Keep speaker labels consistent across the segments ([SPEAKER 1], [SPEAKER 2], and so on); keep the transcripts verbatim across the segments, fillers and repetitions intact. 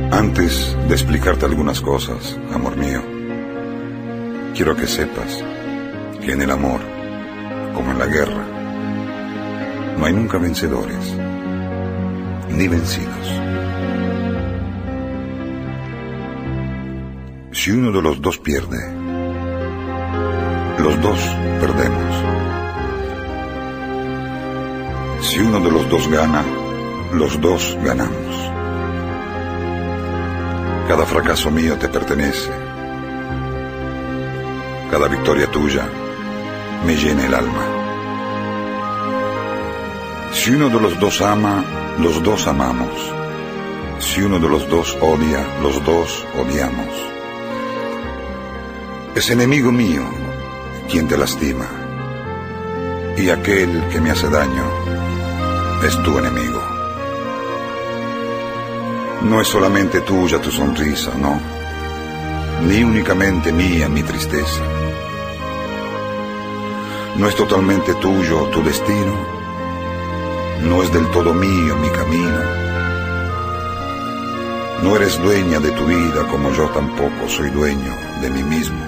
[SPEAKER 1] Antes de explicarte algunas cosas, amor mío, quiero que sepas que en el amor, como en la guerra, no hay nunca vencedores, ni vencidos. Si uno de los dos pierde, los dos perdemos. Si uno de los dos gana, los dos ganamos. Cada fracaso mío te pertenece. Cada victoria tuya me llena el alma. Si uno de los dos ama, los dos amamos. Si uno de los dos odia, los dos odiamos. Es enemigo mío quien te lastima, y aquel que me hace daño es tu enemigo. No es solamente tuya tu sonrisa, no, ni únicamente mía mi tristeza. No es totalmente tuyo tu destino, no es del todo mío mi camino. No eres dueña de tu vida como yo tampoco soy dueño de mí mismo.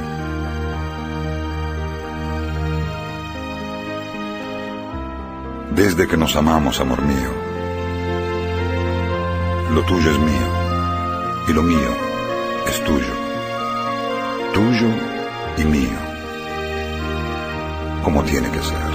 [SPEAKER 1] Desde que nos amamos, amor mío, lo tuyo es mío y lo mío es tuyo, tuyo y mío, como tiene que ser.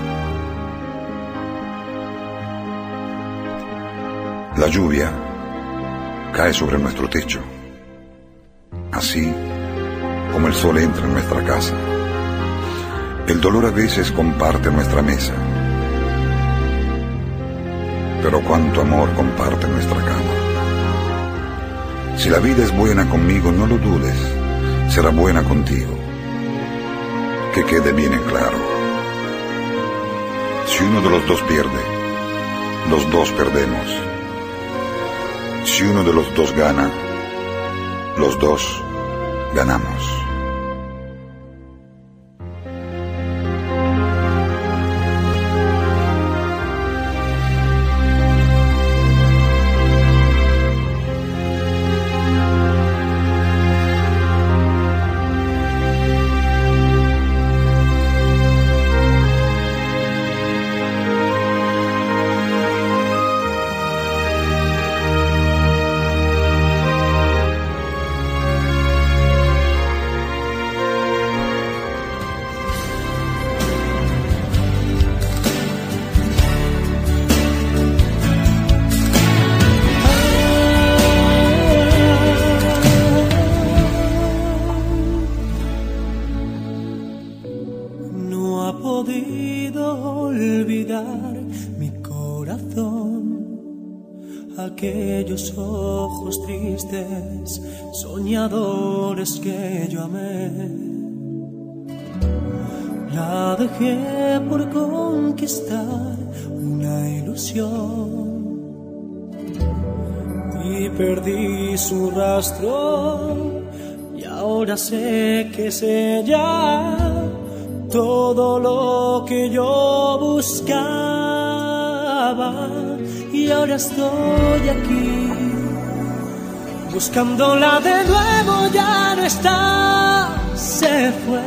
[SPEAKER 1] La lluvia cae sobre nuestro techo, así como el sol entra en nuestra casa. El dolor a veces comparte nuestra mesa, pero cuánto amor comparte nuestra cama. Si la vida es buena conmigo, no lo dudes, será buena contigo. Que quede bien en claro. Si uno de los dos pierde, los dos perdemos. Si uno de los dos gana, los dos ganamos.
[SPEAKER 2] Aquellos ojos tristes, soñadores que yo amé, la dejé por conquistar una ilusión y perdí su rastro, y ahora sé que es ella todo lo que yo buscaba. Y ahora estoy aquí, buscándola de nuevo, ya no está, se fue.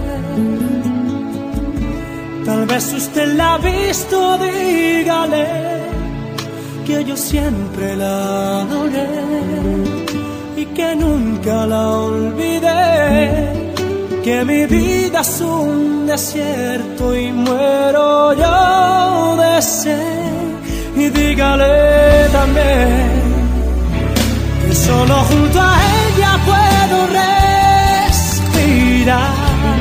[SPEAKER 2] Tal vez usted la ha visto, dígale que yo siempre la adoré y que nunca la olvidé, que mi vida es un desierto y muero yo de sed. Y dígale también que solo junto a ella puedo respirar.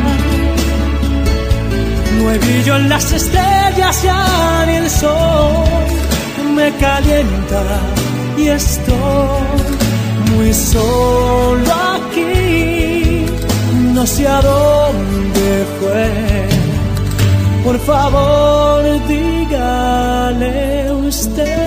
[SPEAKER 2] No hay brillo en las estrellas, ya ni el sol me calienta y estoy muy solo aquí. No sé a dónde fue, por favor dígale usted.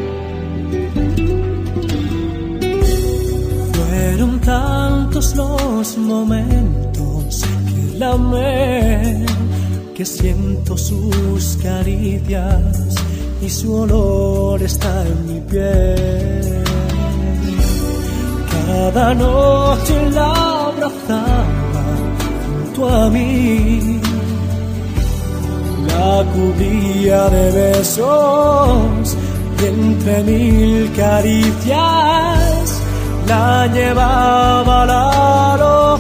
[SPEAKER 2] Fueron tantos los esos momentos que la amé, que siento sus caricias y su olor está en mi piel. Cada noche la abrazaba junto a mí, la cubría de besos y entre mil caricias la llevaba a la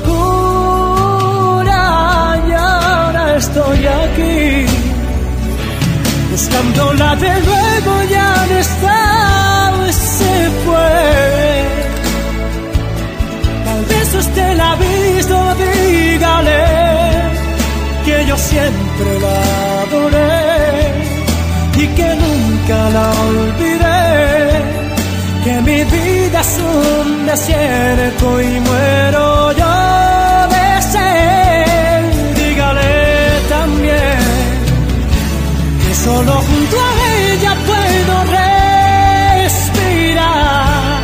[SPEAKER 2] locura. Y ahora estoy aquí buscándola de nuevo, ya no está, se fue. Tal vez usted la ha visto, dígale que yo siempre la adoré y que nunca la olvidé, que mi vida es un desierto y muero yo de sed. Dígale también que solo junto a ella puedo respirar.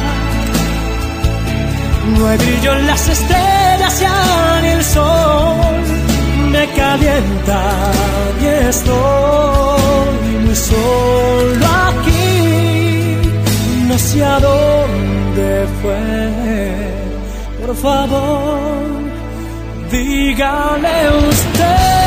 [SPEAKER 2] No hay brillo en las estrellas, ya ni el sol me calienta y estoy muy solo aquí. No sé a dónde fue, por favor, dígale usted.